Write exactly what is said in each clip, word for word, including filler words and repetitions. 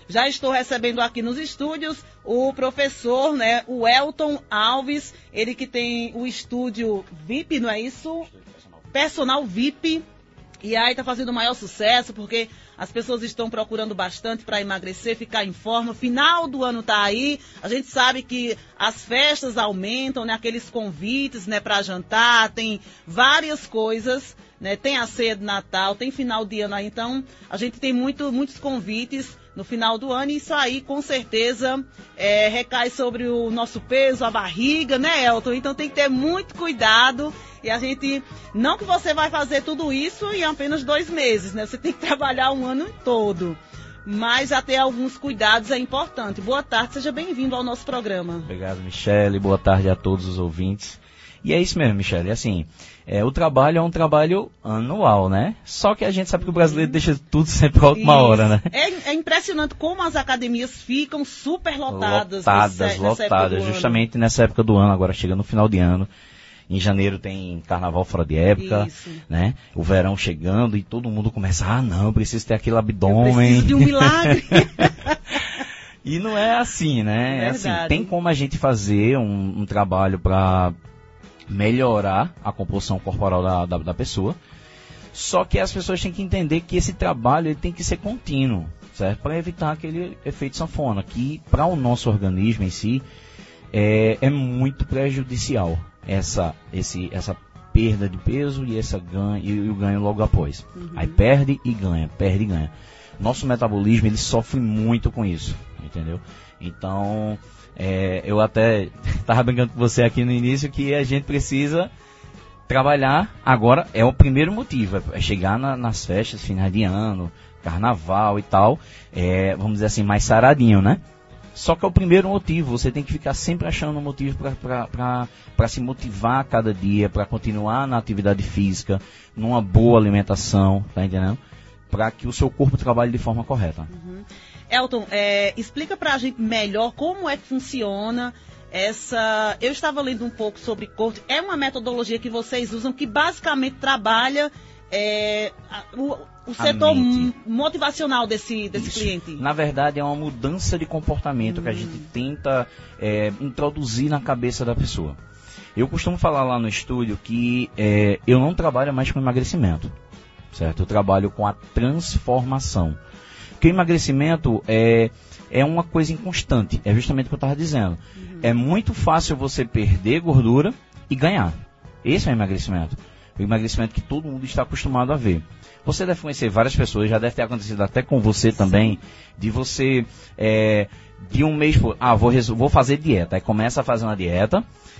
Já estou recebendo aqui nos estúdios o professor, né, o Elton Alves, ele que tem o estúdio V I P, não é isso? Personal V I P. E aí está fazendo o maior sucesso, porque as pessoas estão procurando bastante para emagrecer, ficar em forma. Final do ano está aí. A gente sabe que as festas aumentam, né? Aqueles convites, né, para jantar, tem várias coisas, né? Tem a ceia de Natal, tem final de ano aí. Então, a gente tem muito, muitos convites no final do ano, e isso aí, com certeza, é, recai sobre o nosso peso, a barriga, né, Elton? Então tem que ter muito cuidado, e a gente, não que você vai fazer tudo isso em apenas dois meses, né? Você tem que trabalhar um ano todo, mas já ter alguns cuidados é importante. Boa tarde, seja bem-vindo ao nosso programa. Obrigado, Michele, boa tarde a todos os ouvintes. E é isso mesmo, Michele, assim, é, o trabalho é um trabalho anual, né? Só que a gente sabe que o brasileiro deixa tudo sempre para a última hora, né? É, é impressionante como as academias ficam super lotadas. Lotadas, nessa, lotadas, nessa justamente nessa época do ano, agora chega no final de ano. Em janeiro tem carnaval fora de época, isso, né? O verão chegando e todo mundo começa, ah não, eu preciso ter aquele abdômen. Eu preciso de um milagre. E não é assim, né? É assim, tem como a gente fazer um, um trabalho para melhorar a composição corporal da, da, da pessoa, só que as pessoas têm que entender que esse trabalho ele tem que ser contínuo, certo? Para evitar aquele efeito sanfona, que para o nosso organismo em si é, é muito prejudicial essa, esse, essa perda de peso e, essa ganho, e o ganho logo após. Uhum. Aí perde e ganha, perde e ganha. Nosso metabolismo ele sofre muito com isso, entendeu? Então, é, eu até estava brincando com você aqui no início que a gente precisa trabalhar. Agora é o primeiro motivo, é chegar na, nas festas, finais de ano, carnaval e tal, é, vamos dizer assim, mais saradinho, né? Só que é o primeiro motivo, você tem que ficar sempre achando um motivo para se motivar a cada dia, para continuar na atividade física, numa boa alimentação, tá entendendo? Para que o seu corpo trabalhe de forma correta. Uhum. Elton, é, explica para a gente melhor como é que funciona essa... Eu estava lendo um pouco sobre coaching. É uma metodologia que vocês usam que basicamente trabalha é, o, o setor motivacional desse, desse cliente. Na verdade, é uma mudança de comportamento hum. que a gente tenta é, introduzir na cabeça da pessoa. Eu costumo falar lá no estúdio que é, eu não trabalho mais com emagrecimento, certo? Eu trabalho com a transformação. Porque o emagrecimento é, é uma coisa inconstante, é justamente o que eu estava dizendo. Uhum. É muito fácil você perder gordura e ganhar. Esse é o emagrecimento. O emagrecimento que todo mundo está acostumado a ver. Você deve conhecer várias pessoas, já deve ter acontecido até com você também, de você, é, de um mês, ah, vou, vou fazer dieta. Aí começa a fazer uma dieta,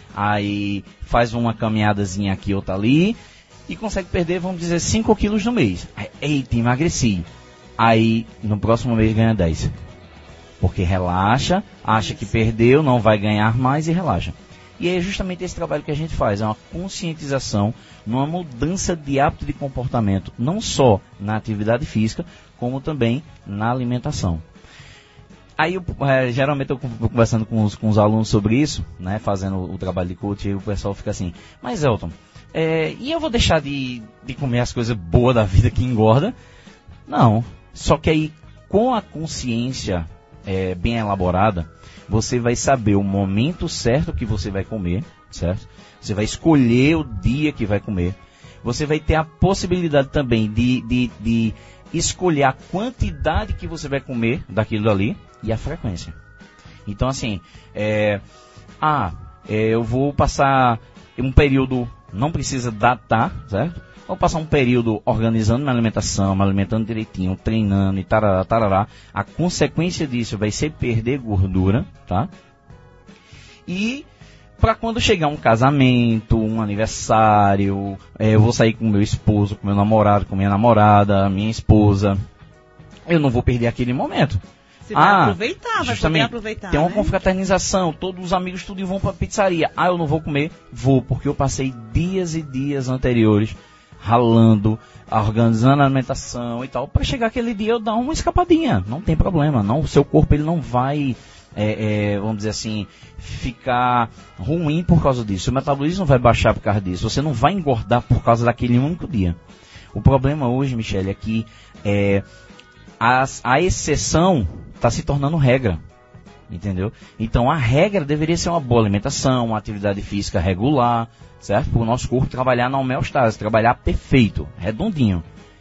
aí faz uma caminhadazinha aqui, outra ali, e consegue perder, vamos dizer, cinco quilos no mês. Aí, eita, emagreci. Aí, no próximo mês ganha dez. Porque relaxa, acha que perdeu, não vai ganhar mais e relaxa. E é justamente esse trabalho que a gente faz, é uma conscientização, uma mudança de hábito de comportamento, não só na atividade física, como também na alimentação. Aí, eu, é, geralmente, eu estou conversando com os, com os alunos sobre isso, né, fazendo o, o trabalho de coach, e o pessoal fica assim, mas Elton, é, e eu vou deixar de, de comer as coisas boas da vida que engorda? Não. Só que aí, com a consciência é, bem elaborada, você vai saber o momento certo que você vai comer, certo? Você vai escolher o dia que vai comer. Você vai ter a possibilidade também de, de, de escolher a quantidade que você vai comer daquilo ali e a frequência. Então, assim, é, ah, é, eu vou passar um período, não precisa datar, certo? Vou passar um período organizando minha alimentação, me alimentando direitinho, treinando e tarará, tarará. A consequência disso vai ser perder gordura, tá? E para quando chegar um casamento, um aniversário, é, eu vou sair com meu esposo, com meu namorado, com minha namorada, minha esposa, eu não vou perder aquele momento. Você vai ah, aproveitar, vai poder aproveitar, tem uma né? confraternização, todos os amigos tudo vão para a pizzaria. Ah, eu não vou comer? Vou, porque eu passei dias e dias anteriores ralando, organizando a alimentação e tal, para chegar aquele dia eu dar uma escapadinha, não tem problema, não, o seu corpo ele não vai, é, é, vamos dizer assim, ficar ruim por causa disso, o metabolismo não vai baixar por causa disso, você não vai engordar por causa daquele único dia. O problema hoje, Michele, é que é, a, a exceção está se tornando regra. Entendeu? Então a regra deveria ser uma boa alimentação, uma atividade física regular, certo? Para o nosso corpo trabalhar na homeostase, trabalhar perfeito, redondinho.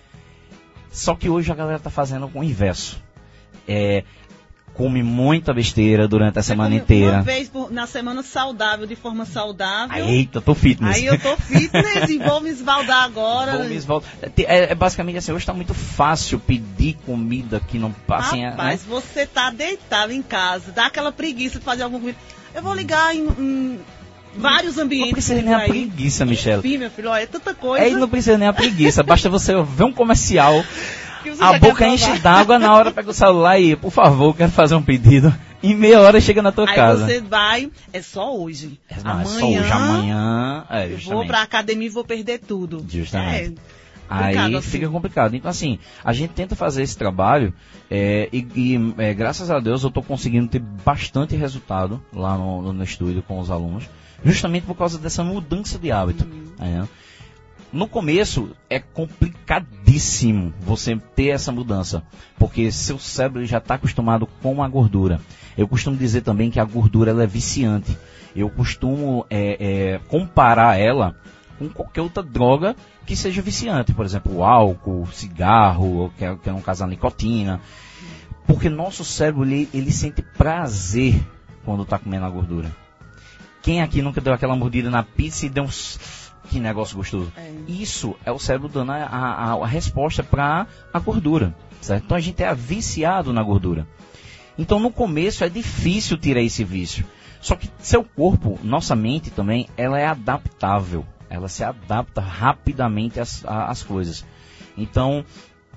Só que hoje a galera está fazendo o inverso. É, come muita besteira durante a Você semana inteira. Uma vez por, na semana saudável, de forma saudável. Aí, eita, tô fitness. Aí eu tô fitness e vou me esbaldar agora. Vou me esbaldar. É, é basicamente assim, hoje está muito fácil pedir comida que não passa. Rapaz, né? Você tá deitado em casa, dá aquela preguiça de fazer alguma comida. Eu vou ligar em, em vários ambientes. Não precisa nem a preguiça, Michele. Enfim, meu filho, olha, é tanta coisa. É, não precisa nem a preguiça, basta você ver um comercial. A boca enche d'água, na hora pega o celular e, por favor, quero fazer um pedido. Em meia hora chega na tua aí casa. Aí você vai, é só hoje. É, não, amanhã, é só hoje, amanhã. É, eu vou pra academia e vou perder tudo. Justamente. É, aí assim. fica complicado. Então, assim, a gente tenta fazer esse trabalho é, e, e é, graças a Deus eu estou conseguindo ter bastante resultado lá no, no estúdio com os alunos, justamente por causa dessa mudança de hábito. Uhum. É. No começo é complicadíssimo você ter essa mudança, porque seu cérebro já está acostumado com a gordura. Eu costumo dizer também que a gordura ela é viciante. Eu costumo é, é, comparar ela com qualquer outra droga que seja viciante. Por exemplo, o álcool, cigarro, que é, que é no caso a nicotina. Porque nosso cérebro ele, ele sente prazer quando está comendo a gordura. Quem aqui nunca deu aquela mordida na pizza e deu uns... Que negócio gostoso. É. Isso é o cérebro dando a, a, a resposta para a gordura, certo? Então a gente é viciado na gordura. Então no começo é difícil tirar esse vício. Só que seu corpo, nossa mente também, ela é adaptável. Ela se adapta rapidamente às, às coisas. Então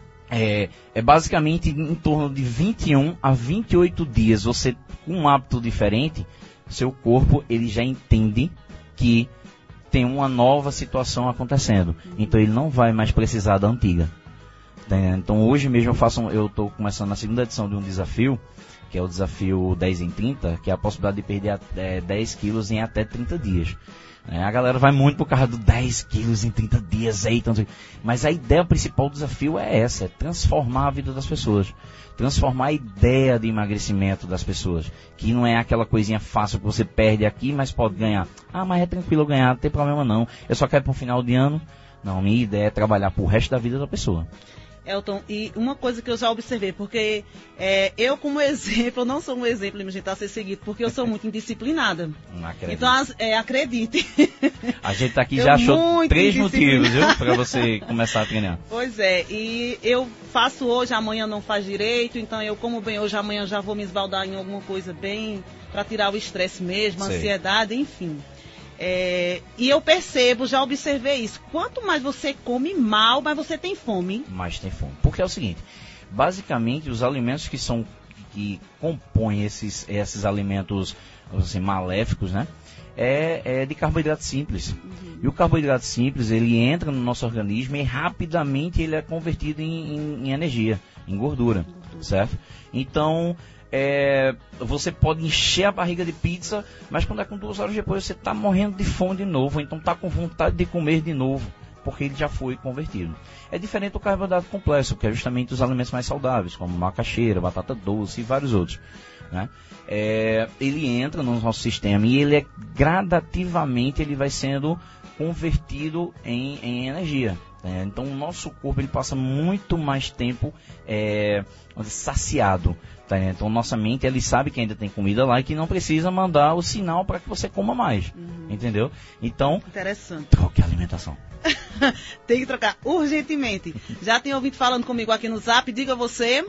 é, é basicamente em torno de vinte e um a vinte e oito dias. Você com um hábito diferente, seu corpo ele já entende que tem uma nova situação acontecendo. Então ele não vai mais precisar da antiga. Então hoje mesmo eu faço, eu estou começando a segunda edição de um desafio, que é o desafio dez em trinta, que é a possibilidade de perder até dez quilos em até trinta dias. A galera vai muito por causa do dez quilos em trinta dias. Aí, então, mas a ideia principal do desafio é essa, é transformar a vida das pessoas. Transformar a ideia de emagrecimento das pessoas. Que não é aquela coisinha fácil que você perde aqui, mas pode ganhar. Ah, mas é tranquilo ganhar, não tem problema não. Eu só quero para o final de ano. Não, minha ideia é trabalhar para o resto da vida da pessoa. Elton, e uma coisa que eu já observei, porque é, eu como exemplo, eu não sou um exemplo gente, a ser seguido, porque eu sou muito indisciplinada. Não acredito. Então, é, acredite. A gente tá aqui já achou três motivos, viu, para você começar a treinar. Pois é, e eu faço hoje, amanhã não faz direito, então eu como bem hoje, amanhã já vou me esbaldar em alguma coisa bem, para tirar o estresse mesmo, a ansiedade, enfim. É, e eu percebo, já observei isso. Quanto mais você come mal, mais você tem fome. Mais tem fome. Porque é o seguinte, basicamente os alimentos que são que compõem esses, esses alimentos assim, maléficos, né? É, é de carboidrato simples. Uhum. E o carboidrato simples, ele entra no nosso organismo e rapidamente ele é convertido em, em, em energia, em gordura, uhum. Certo? Então... É, você pode encher a barriga de pizza, mas quando é com duas horas depois você está morrendo de fome de novo, então está com vontade de comer de novo, porque ele já foi convertido. É diferente do carboidrato complexo, que é justamente os alimentos mais saudáveis, como macaxeira, batata doce e vários outros, né? É, ele entra no nosso sistema e ele é gradativamente ele vai sendo convertido em, em energia. É, então o nosso corpo ele passa muito mais tempo é, saciado. Tá? Então nossa mente ele sabe que ainda tem comida lá e que não precisa mandar o sinal para que você coma mais. Uhum. Entendeu? Então, interessante. Troque a alimentação. Tem que trocar urgentemente. Já tem ouvido falando comigo aqui no Zap, diga você.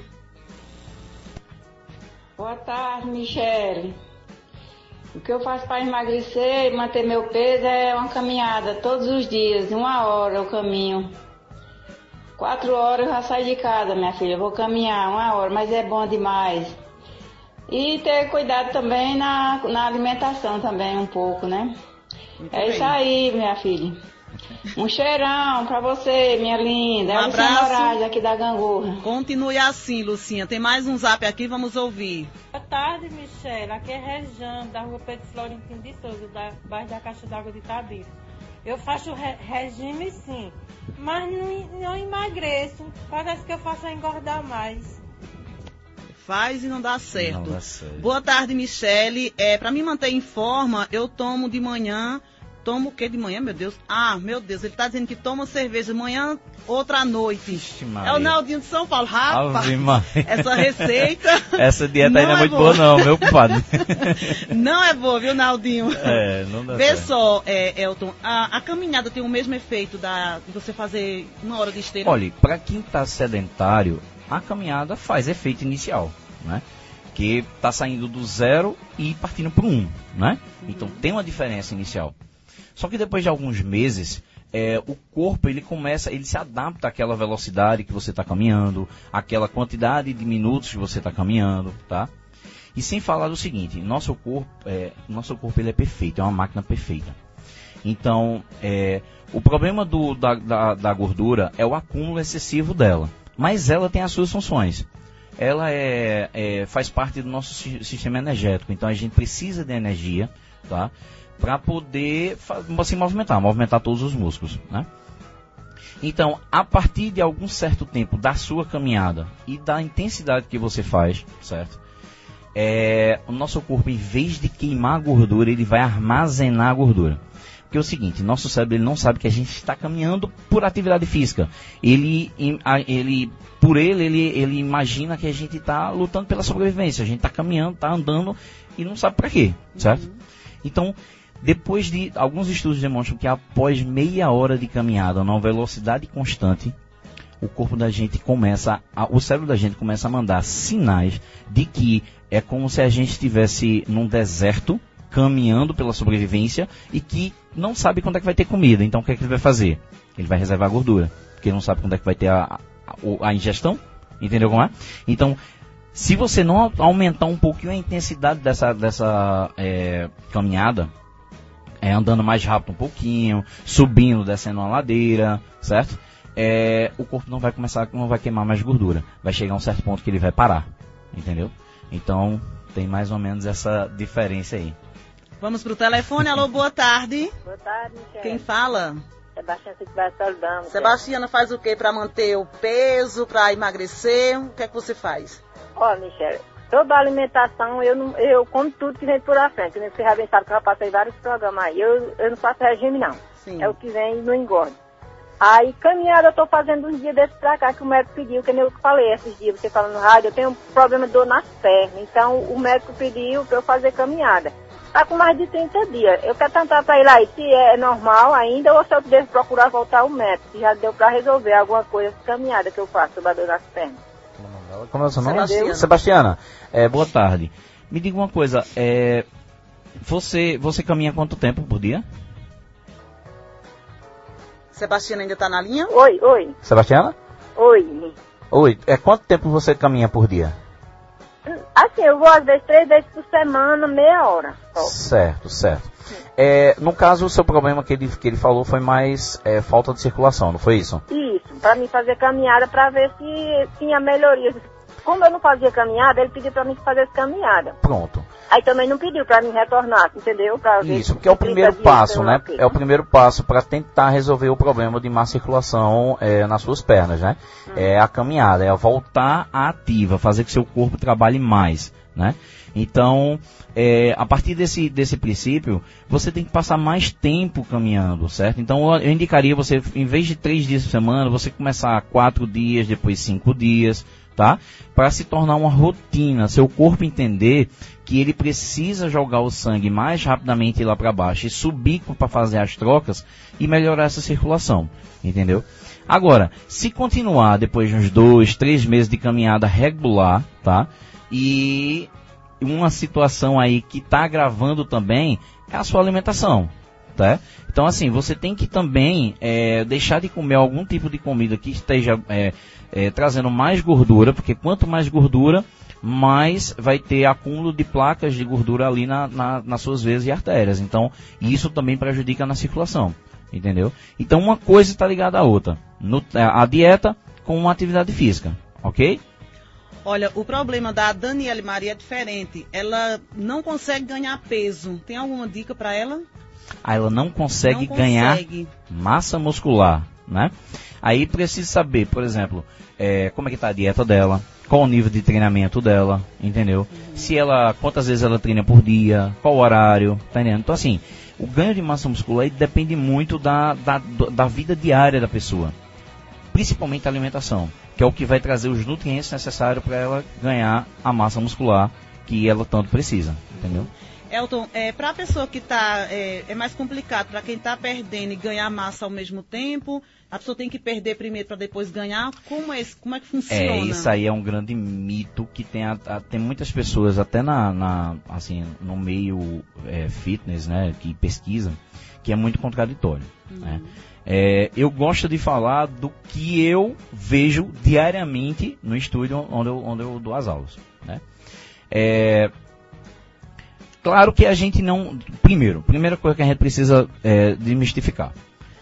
Boa tarde, Michele. O que eu faço para emagrecer e manter meu peso é uma caminhada todos os dias, uma hora eu caminho. Quatro horas eu já saio de casa, minha filha, eu vou caminhar uma hora, mas é bom demais. E ter cuidado também na, na alimentação também um pouco, né? Muito é bem. Isso aí, minha filha. Um cheirão pra você, minha linda. Um é abraço. Aqui da Gangorra. Continue assim, Lucinha. Tem mais um zap aqui, vamos ouvir. Boa tarde, Michele. Aqui é Rejane, da rua Pedro Florentino de Souza, da baixo da Caixa d'Água de Itabeira. Eu faço re regime sim, mas não, não emagreço. Parece que eu faço é engordar mais. faz e não dá certo. Não dá certo. Boa tarde, Michele. É, para me manter em forma, eu tomo de manhã... Tomo o que de manhã, meu Deus? Ah, meu Deus, ele tá dizendo que toma cerveja de manhã, outra à noite. Ixi, é o Naldinho de São Paulo. Rapaz, Ave essa receita... Essa dieta não aí não é, é muito boa, boa não, meu culpado. Não é boa, viu, Naldinho? É, não dá Vê certo. só, é, Elton, a, a caminhada tem o mesmo efeito da, de você fazer uma hora de esteira? Olha, para quem tá sedentário, a caminhada faz efeito inicial, né? Que tá saindo do zero e partindo para um, né? Uhum. Então tem uma diferença inicial. Só que depois de alguns meses, é, o corpo ele começa, ele se adapta àquela velocidade que você está caminhando, àquela quantidade de minutos que você está caminhando, tá? E sem falar do seguinte, nosso corpo, é, nosso corpo ele é perfeito, é uma máquina perfeita. Então, é, o problema do, da, da, da gordura é o acúmulo excessivo dela, mas ela tem as suas funções. Ela é, é, faz parte do nosso sistema energético, então a gente precisa de energia, tá? Para poder se movimentar, movimentar todos os músculos, né? Então, a partir de algum certo tempo da sua caminhada e da intensidade que você faz, certo? É, o nosso corpo, em vez de queimar a gordura, ele vai armazenar a gordura. Porque é o seguinte, nosso cérebro ele não sabe que a gente está caminhando por atividade física. Ele, ele por ele, ele, ele imagina que a gente está lutando pela sobrevivência. A gente está caminhando, está andando e não sabe para quê, certo? Uhum. Então, depois de, alguns estudos demonstram que após meia hora de caminhada, numa velocidade constante, o corpo da gente começa, a, o cérebro da gente começa a mandar sinais de que é como se a gente estivesse num deserto, caminhando pela sobrevivência, e que não sabe quando é que vai ter comida. Então o que é que ele vai fazer? Ele vai reservar gordura, porque ele não sabe quando é que vai ter a, a, a ingestão, entendeu como é? Então, se você não aumentar um pouquinho a intensidade dessa, dessa é, caminhada, É, andando mais rápido um pouquinho, subindo, descendo uma ladeira, certo? É, o corpo não vai começar, não vai queimar mais gordura. Vai chegar a um certo ponto que ele vai parar, entendeu? Então, tem mais ou menos essa diferença aí. Vamos pro telefone. Alô, boa tarde. Boa tarde, Michele. Quem fala? Sebastiana Sebastiana. Sebastiana faz o que para manter o peso, para emagrecer? O que é que você faz? Ó, Michele, toda a alimentação, eu, não, eu como tudo que vem por a frente. Você já bem sabe que eu já passei vários programas aí. Eu, eu não faço regime, não. Sim. É o que vem e não engorda. Aí, caminhada, eu tô fazendo uns dias desses pra cá, que o médico pediu, que nem eu falei esses dias, você falando no rádio, eu tenho um problema de dor nas pernas. Então, o médico pediu pra eu fazer caminhada. Tá com mais de trinta dias. Eu quero tentar pra ir lá, e se é normal ainda, ou se eu devo procurar voltar ao médico, se já deu pra resolver alguma coisa de caminhada que eu faço, sobre a dor nas pernas. Como é o seu nome? Sebastiana. Sebastiana, é, boa tarde. Me diga uma coisa, é, você, você caminha quanto tempo por dia? Sebastiana ainda tá na linha? Oi, oi. Sebastiana? Oi. Oi, é, quanto tempo você caminha por dia? Assim, eu vou às vezes três vezes por semana, meia hora. Só. Certo, certo. É, no caso, o seu problema que ele, que ele falou foi mais é, falta de circulação, não foi isso? Isso, pra mim fazer caminhada pra ver se tinha melhoria. Como eu não fazia caminhada, ele pediu pra mim fazer caminhada. Pronto. Aí também não pediu pra mim retornar, entendeu? Pra ver Isso, porque é o primeiro dias, passo, né? Okay. É o primeiro passo para tentar resolver o problema de má circulação é, nas suas pernas, né? Hum. É a caminhada, é a voltar à ativa, fazer que seu corpo trabalhe mais, né? Então, é, a partir desse, desse princípio, você tem que passar mais tempo caminhando, certo? Então, eu indicaria você, em vez de três dias por semana, você começar quatro dias, depois cinco dias, tá? Para se tornar uma rotina, seu corpo entender que ele precisa jogar o sangue mais rapidamente lá para baixo e subir para fazer as trocas e melhorar essa circulação, entendeu? Agora, se continuar depois de uns dois, três meses de caminhada regular, tá? E uma situação aí que está agravando também é a sua alimentação, tá? Então, assim, você tem que também é, deixar de comer algum tipo de comida que esteja é, é, trazendo mais gordura, porque quanto mais gordura, mais vai ter acúmulo de placas de gordura ali na, na, nas suas veias e artérias. Então, isso também prejudica na circulação, entendeu? Então, uma coisa está ligada à outra. No, a dieta com uma atividade física, ok? Olha, o problema da Daniele Maria é diferente. Ela não consegue ganhar peso. Tem alguma dica para ela? Ah, ela não consegue não ganhar consegue. massa muscular, né? Aí precisa saber, por exemplo, é, como é que está a dieta dela, qual o nível de treinamento dela, entendeu? Uhum. Se ela, quantas vezes ela treina por dia, qual o horário, tá entendendo? Então assim, o ganho de massa muscular ele depende muito da, da, da vida diária da pessoa, principalmente a alimentação, que é o que vai trazer os nutrientes necessários para ela ganhar a massa muscular que ela tanto precisa, entendeu? Elton, é, para a pessoa que está, é, é mais complicado, para quem está perdendo e ganhar massa ao mesmo tempo, a pessoa tem que perder primeiro para depois ganhar, como é, como é que funciona? É, isso aí é um grande mito que tem, a, a, tem muitas pessoas, até na, na, assim, no meio é, fitness, né, que pesquisam, que é muito contraditório, uhum. né? É, eu gosto de falar do que eu vejo diariamente no estúdio onde eu, onde eu dou as aulas, né? É, claro que a gente não... Primeiro, primeira coisa que a gente precisa é, desmistificar.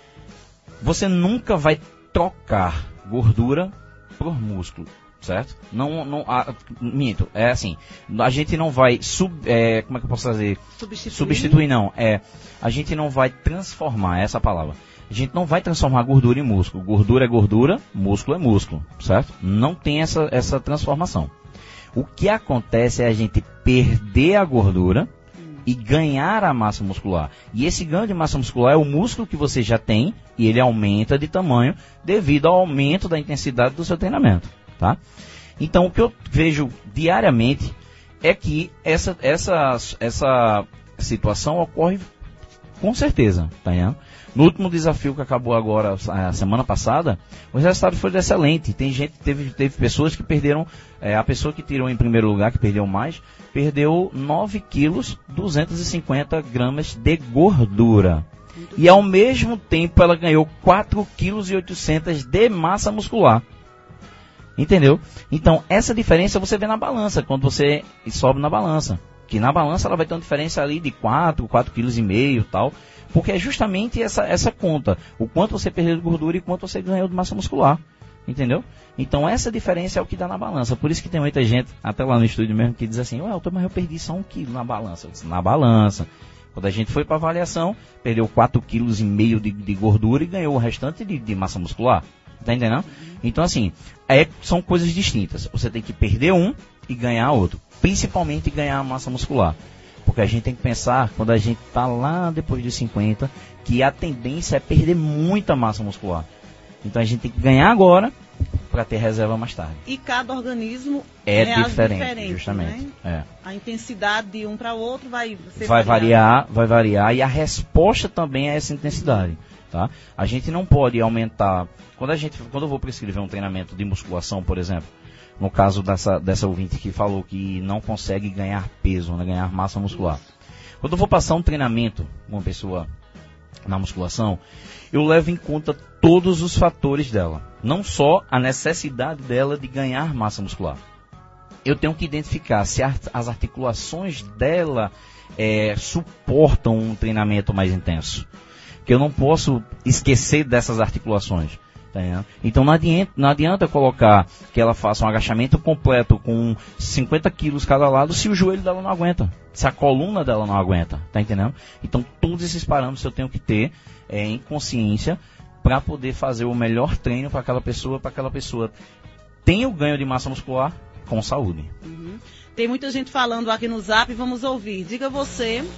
Você nunca vai trocar gordura por músculo, certo? Não, não, a, minto, é assim, a gente não vai, sub, é, como é que eu posso fazer? Substituir? Substituir não, é, a gente não vai transformar, essa palavra. A gente não vai transformar gordura em músculo. Gordura é gordura, músculo é músculo, certo? Não tem essa, essa transformação. O que acontece é a gente perder a gordura e ganhar a massa muscular. E esse ganho de massa muscular é o músculo que você já tem e ele aumenta de tamanho devido ao aumento da intensidade do seu treinamento, tá? Então, o que eu vejo diariamente é que essa, essa, essa situação ocorre com certeza, tá vendo? No último desafio que acabou agora, a semana passada, o resultado foi excelente. Tem gente, teve, teve pessoas que perderam, é, a pessoa que tirou em primeiro lugar, que perdeu mais, perdeu nove quilos, duzentos e cinquenta gramas de gordura. E ao mesmo tempo ela ganhou quatro quilos e oitocentos de massa muscular. Entendeu? Então, essa diferença você vê na balança, quando você sobe na balança. Que na balança ela vai ter uma diferença ali de quatro, quatro vírgula cinco quilos e tal. Porque é justamente essa, essa conta. O quanto você perdeu de gordura e quanto você ganhou de massa muscular. Entendeu? Então essa diferença é o que dá na balança. Por isso que tem muita gente, até lá no estúdio mesmo, que diz assim, ué, Elton, mas eu perdi só um quilo na balança. Eu disse, na balança. Quando a gente foi para avaliação, perdeu quatro vírgula cinco quilos de, de gordura e ganhou o restante de, de massa muscular. Tá entendendo? Então assim, é, são coisas distintas. Você tem que perder um e ganhar outro. Principalmente ganhar a massa muscular. Porque a gente tem que pensar, quando a gente está lá depois de cinquenta, que a tendência é perder muita massa muscular. Então a gente tem que ganhar agora para ter reserva mais tarde. E cada organismo é reage diferente, diferente, justamente. Né? É. A intensidade de um para o outro vai ser vai variar, vai variar e a resposta também é essa intensidade. Tá? A gente não pode aumentar. Quando, a gente, quando eu vou prescrever um treinamento de musculação, por exemplo, no caso dessa, dessa ouvinte que falou que não consegue ganhar peso, né, ganhar massa muscular. Quando eu vou passar um treinamento com uma pessoa na musculação, eu levo em conta todos os fatores dela. Não só a necessidade dela de ganhar massa muscular. Eu tenho que identificar se as articulações dela é, suportam um treinamento mais intenso. Que eu não posso esquecer dessas articulações. Então não adianta, não adianta colocar que ela faça um agachamento completo com cinquenta quilos cada lado se o joelho dela não aguenta, se a coluna dela não aguenta, tá entendendo? Então todos esses parâmetros eu tenho que ter é, em consciência para poder fazer o melhor treino para aquela pessoa, para aquela pessoa tenha o ganho de massa muscular com saúde. Uhum. Tem muita gente falando aqui no Zap, vamos ouvir. Diga você.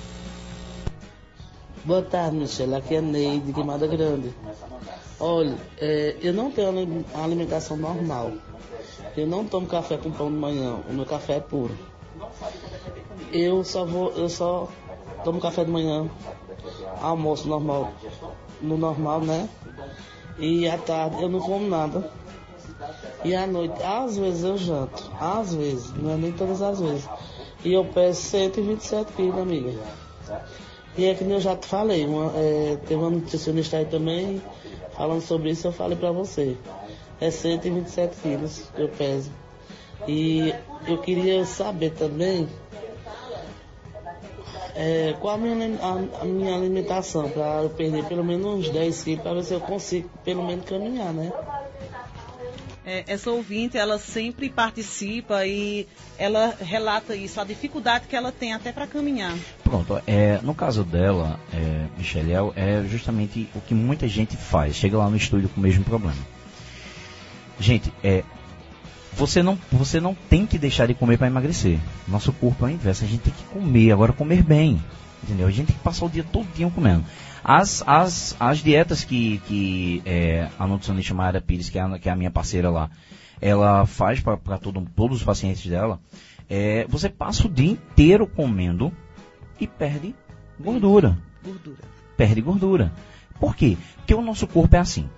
Boa tarde, Michele. Aqui é Ney, de Queimada Grande. Olha, é, eu não tenho uma alimentação normal. Eu não tomo café com pão de manhã. O meu café é puro. Eu só vou, eu só tomo café de manhã, almoço normal, no normal, né? E à tarde eu não como nada. E à noite, às vezes eu janto. Às vezes, não é nem todas as vezes. E eu peso cento e vinte e sete quilos, amiga. E é que nem eu já te falei, uma, é, tem uma nutricionista aí também falando sobre isso, eu falei pra você. É cento e vinte e sete quilos que eu peso. E eu queria saber também é, qual a minha, a, a minha alimentação, pra eu perder pelo menos uns dez quilos, pra ver se eu consigo pelo menos caminhar, né? É, essa ouvinte, ela sempre participa e ela relata isso, a dificuldade que ela tem até para caminhar. Pronto, é, no caso dela, é, Michele, é justamente o que muita gente faz, chega lá no estúdio com o mesmo problema. Gente, é, Você não, você não tem que deixar de comer para emagrecer. Nosso corpo é o inverso, a gente tem que comer, agora comer bem. Entendeu? A gente tem que passar o dia todo dia comendo. As, as, as dietas que, que é, a nutricionista Mayara Pires, que é, a, que é a minha parceira lá, ela faz para todo, todos os pacientes dela, é, você passa o dia inteiro comendo e perde gordura. Gordura. Perde gordura. Por quê? Porque o nosso corpo é assim.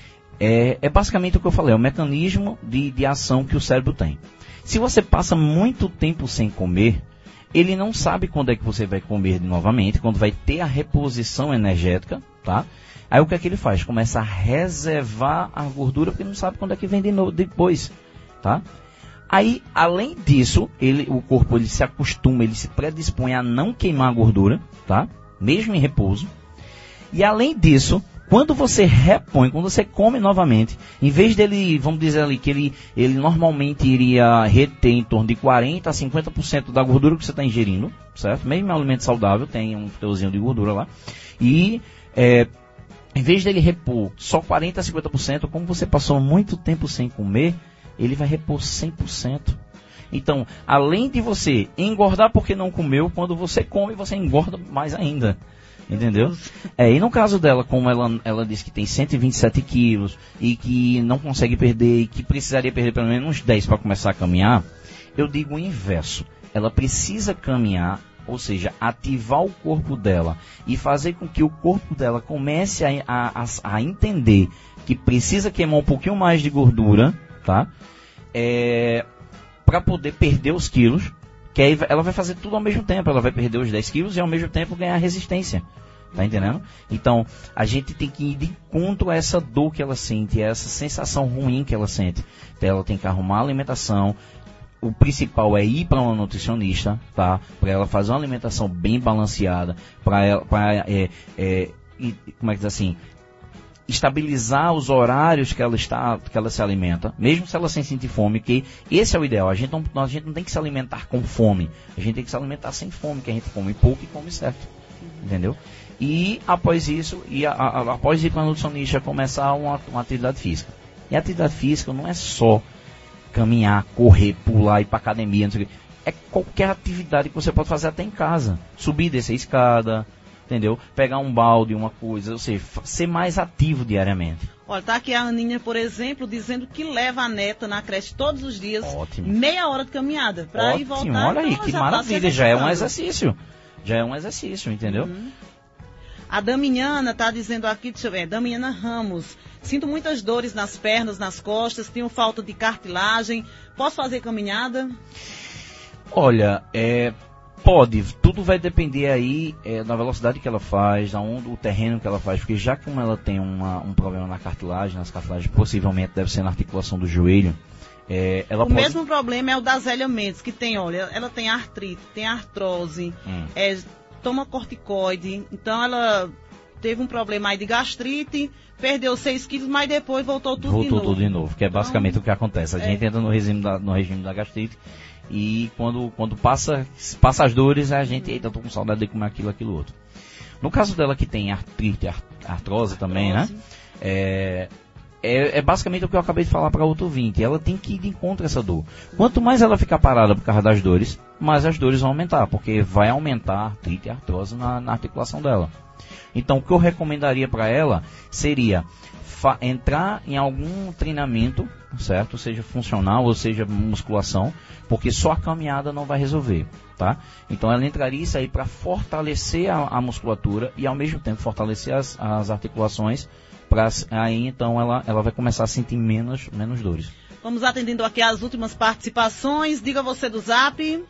É, é basicamente o que eu falei, é o mecanismo de, de ação que o cérebro tem. Se você passa muito tempo sem comer, ele não sabe quando é que você vai comer novamente, quando vai ter a reposição energética, tá? Aí o que é que ele faz? Começa a reservar a gordura, porque não sabe quando é que vem de novo depois, tá? Aí, além disso, ele, o corpo ele se acostuma, ele se predispõe a não queimar a gordura, tá? Mesmo em repouso. E além disso, quando você repõe, quando você come novamente, em vez dele, vamos dizer ali, que ele, ele normalmente iria reter em torno de quarenta a cinquenta por cento da gordura que você está ingerindo, certo? Mesmo um alimento saudável tem um teorzinho de gordura lá. E, é, em vez dele repor só quarenta a cinquenta por cento, como você passou muito tempo sem comer, ele vai repor cem por cento. Então, além de você engordar porque não comeu, quando você come, você engorda mais ainda. Entendeu? É, e no caso dela, como ela, ela disse que tem cento e vinte e sete quilos e que não consegue perder e que precisaria perder pelo menos uns dez para começar a caminhar, eu digo o inverso. Ela precisa caminhar, ou seja, ativar o corpo dela e fazer com que o corpo dela comece a, a, a, a entender que precisa queimar um pouquinho mais de gordura, tá? É, para poder perder os quilos. Que aí ela vai fazer tudo ao mesmo tempo. Ela vai perder os dez quilos e ao mesmo tempo ganhar resistência. Tá entendendo? Então, a gente tem que ir de encontro a essa dor que ela sente, a essa sensação ruim que ela sente. Então, ela tem que arrumar a alimentação. O principal é ir para uma nutricionista, tá? Para ela fazer uma alimentação bem balanceada. Para ela, pra, é, é, e, como é que diz assim? Estabilizar os horários que ela está, que ela se alimenta, mesmo se ela sem sentir fome, que esse é o ideal. A gente não, a gente não tem que se alimentar com fome, a gente tem que se alimentar sem fome, que a gente come pouco e come certo, entendeu? E após isso, e a, a, após ir para a nutricionista, começar uma, uma atividade física. E a atividade física não é só caminhar, correr, pular, ir para academia, não sei o quê. É qualquer atividade que você pode fazer até em casa, subir, descer a escada, entendeu? Pegar um balde, uma coisa, ou seja, ser mais ativo diariamente. Olha, tá aqui a Aninha, por exemplo, dizendo que leva a neta na creche todos os dias. Ótimo. Meia hora de caminhada, para ir voltar. Olha aí, então, que já maravilha, tá já é um exercício. Já é um exercício, entendeu? Uhum. A Damiana tá dizendo aqui, deixa eu ver, Damiana Ramos. Sinto muitas dores nas pernas, nas costas, tenho falta de cartilagem. Posso fazer caminhada? Olha, é... Pode, tudo vai depender aí é, da velocidade que ela faz, da onde, o terreno que ela faz, porque já que ela tem uma, um problema na cartilagem, nas cartilagens, possivelmente deve ser na articulação do joelho, é, ela o pode... mesmo problema é o da Zélia Mendes, que tem, olha, ela tem artrite, tem artrose, hum. é, toma corticoide, então ela teve um problema aí de gastrite, perdeu seis quilos, mas depois voltou tudo voltou de novo. Voltou tudo de novo, que é basicamente então, o que acontece, a é. gente entra no regime da, no regime da gastrite, e quando, quando passa, passa as dores, a gente, eita, tô com saudade de comer aquilo, aquilo outro. No caso dela que tem artrite, artrose também, artrose. né? É, é, é basicamente o que eu acabei de falar para o outro ouvinte. Ela tem que ir de encontro a essa dor. Quanto mais ela ficar parada por causa das dores, mais as dores vão aumentar, porque vai aumentar a artrite e a artrose na, na articulação dela. Então, o que eu recomendaria para ela seria fa- entrar em algum treinamento, certo? Seja funcional ou seja musculação, porque só a caminhada não vai resolver, tá? Então ela entraria isso aí para fortalecer a, a musculatura e ao mesmo tempo fortalecer as, as articulações, para aí então ela, ela vai começar a sentir menos, menos dores. Vamos atendendo aqui as últimas participações. Diga você do Zap.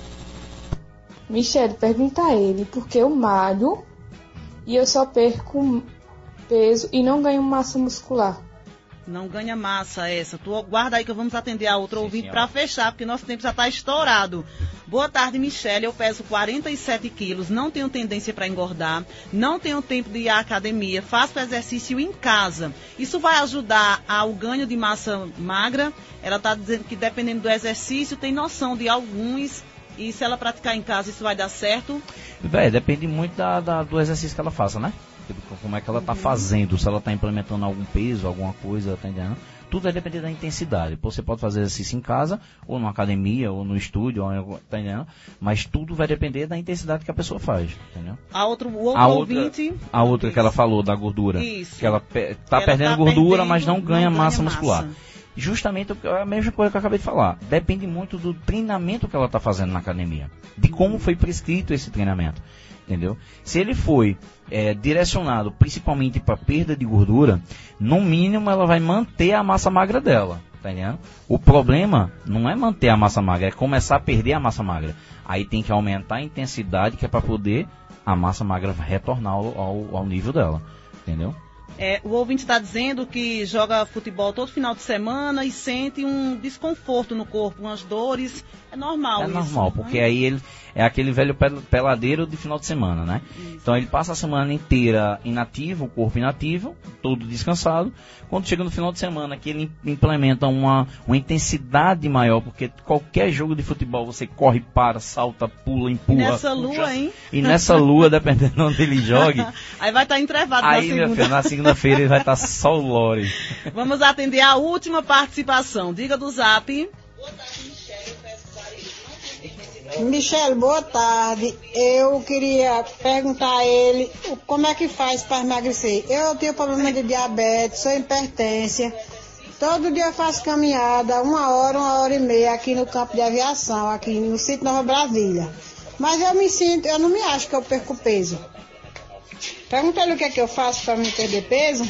Michele, pergunta a ele por que eu malho e eu só perco peso e não ganho massa muscular. Não ganha massa essa. Tu guarda aí que vamos atender a outra Sim, ouvinte para fechar, porque nosso tempo já está estourado. Boa tarde, Michele. Eu peso quarenta e sete quilos, não tenho tendência para engordar, não tenho tempo de ir à academia, faço exercício em casa. Isso vai ajudar ao ganho de massa magra? Ela está dizendo que dependendo do exercício, tem noção de alguns, e se ela praticar em casa, isso vai dar certo? É, depende muito da, da, do exercício que ela faça, né? como é que ela está fazendo, se ela está implementando algum peso, alguma coisa, tá entendendo? Tudo vai depender da intensidade. Você pode fazer exercício em casa, ou numa academia, ou no estúdio, ou, tá entendendo? Mas tudo vai depender da intensidade que a pessoa faz, entendeu? A outro, o outro a ouvinte... Outra, a outra que ela falou da gordura. Isso. Que ela está perdendo tá gordura, perdendo, mas não ganha não massa ganha muscular. massa. Justamente a mesma coisa que eu acabei de falar. Depende muito do treinamento que ela está fazendo na academia. De como foi prescrito esse treinamento. Entendeu? Se ele foi é, direcionado principalmente para perda de gordura, no mínimo ela vai manter a massa magra dela. Tá entendendo? O problema não é manter a massa magra, é começar a perder a massa magra. Aí tem que aumentar a intensidade, que é para poder a massa magra retornar ao, ao, ao nível dela. Entendeu? É, o ouvinte está dizendo que joga futebol todo final de semana e sente um desconforto no corpo, umas dores. É normal É isso, normal, porque né? aí ele é aquele velho pel- peladeiro de final de semana, né? Isso. Então ele passa a semana inteira inativo, o corpo inativo, todo descansado. Quando chega no final de semana, que ele implementa uma, uma intensidade maior, porque qualquer jogo de futebol você corre, para, salta, pula, empurra. E nessa puxa. lua, hein? E nessa lua, dependendo de onde ele jogue. Aí vai estar entrevado Aí, na minha segunda. filha, na segunda-feira ele vai estar só o lore. Vamos atender a última participação. Diga do Zap. Michele, boa tarde. Eu queria perguntar a ele o- como é que faz para emagrecer. Eu tenho problema de diabetes, sou hipertência. Todo dia eu faço caminhada, uma hora, uma hora e meia aqui no campo de aviação, aqui no sítio Nova Brasília. Mas eu me sinto, eu não me acho que eu perco peso. Pergunta ele o que é que eu faço para me perder peso.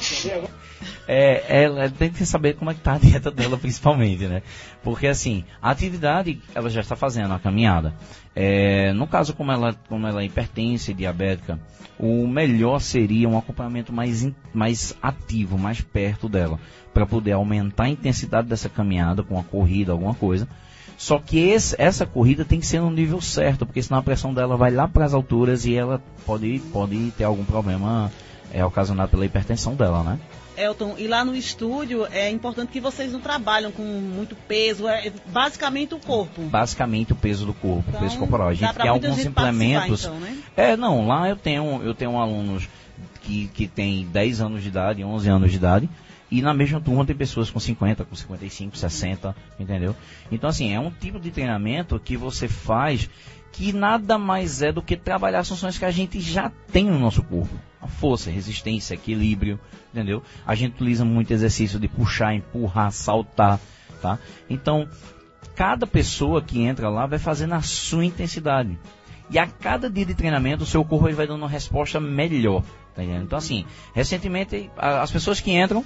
É, ela tem que saber como é que tá a dieta dela, principalmente, né? Porque, assim, a atividade, ela já está fazendo a caminhada. É, no caso, como ela, como ela é hipertensa e diabética, o melhor seria um acompanhamento mais, in, mais ativo, mais perto dela, para poder aumentar a intensidade dessa caminhada com uma corrida, alguma coisa. Só que esse, essa corrida tem que ser no nível certo, porque senão a pressão dela vai lá para as alturas e ela pode, pode ter algum problema é, ocasionado pela hipertensão dela, né? Elton, e lá no estúdio é importante que vocês não trabalham com muito peso, é basicamente o corpo. Basicamente o peso do corpo, Então, o peso corporal. A dá gente pra tem muita alguns gente implementos. participar, então, né? É, não, lá eu tenho, eu tenho alunos que, que têm dez anos de idade, onze anos de idade, e na mesma turma tem pessoas com cinquenta, com cinquenta e cinco, sessenta, entendeu? Então, assim, é um tipo de treinamento que você faz que nada mais é do que trabalhar as funções que a gente já tem no nosso corpo. A força, resistência, equilíbrio, entendeu? A gente utiliza muito exercício de puxar, empurrar, saltar, tá? Então, cada pessoa que entra lá vai fazer na sua intensidade. E a cada dia de treinamento, o seu corpo ele vai dando uma resposta melhor, tá entendendo? Então, assim, recentemente, a- as pessoas que entram,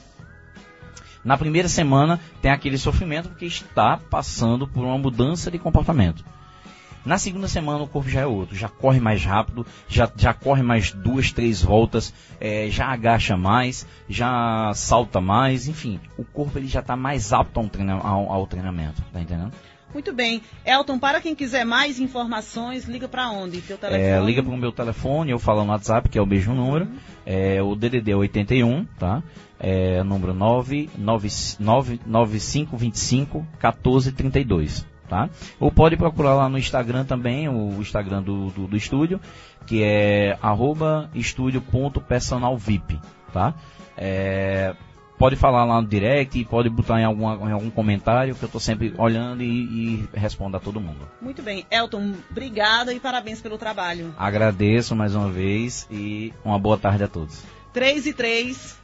na primeira semana, tem aquele sofrimento porque está passando por uma mudança de comportamento. Na segunda semana o corpo já é outro, já corre mais rápido, já, já corre mais duas, três voltas, é, já agacha mais, já salta mais, enfim, o corpo ele já está mais apto ao, treina, ao, ao treinamento, tá entendendo? Muito bem. Elton, para quem quiser mais informações, liga para onde? Teu telefone? É, liga para o meu telefone, eu falo no WhatsApp, que é o mesmo número, é, o D D D oitenta e um, tá? É, número nove nove nove cinco dois cinco um quatro três dois. Tá? Ou pode procurar lá no Instagram também, o Instagram do, do, do estúdio, que é arroba estúdio ponto personal V I P, tá? É, pode falar lá no direct, pode botar em, alguma, em algum comentário, que eu estou sempre olhando e, e respondo a todo mundo. Muito bem. Elton, obrigada e parabéns pelo trabalho. Agradeço mais uma vez e uma boa tarde a todos. três e três.